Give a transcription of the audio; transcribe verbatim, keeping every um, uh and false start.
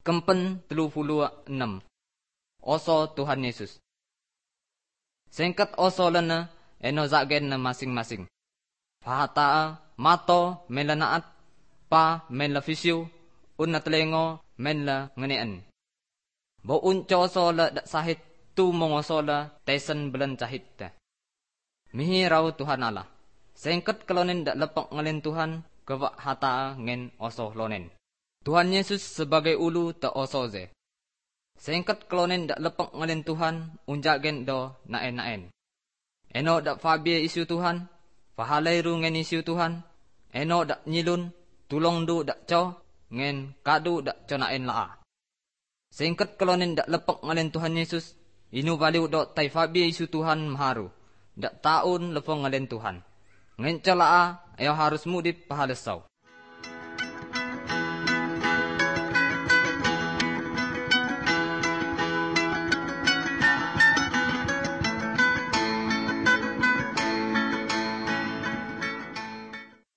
Kempen telu puluh enam. Oso Tuhan Yesus. Singkat oso lena eno zagen na masing-masing. Pahataa mato melanaat pa men la fisyo unna telengo men la ngenean. Bo unco oso la dak sahit tu mongoso la tesen belan cahit ta. Mihi raw Tuhan Allah. Singkat kelonen dak lepak ngalen Tuhan kewak hataa ngen oso lonen. Tuhan Yesus sebagai ulu ta oso ze. Singkat kelonen dak lepak ngalen Tuhan unjagen do naen-naen. Eno dak fabie isu Tuhan, fahalai ru ngen isu Tuhan, eno dak nyilun, tulong du dak co, ngen kadu dak co naen laa. Singkat kelonen dak lepak ngalen Tuhan Yesus, inu baliu do tai fabie isu Tuhan maharu, dak taun lepo ngalen Tuhan. Ngen co laa, ayo harus mudip pahalesau.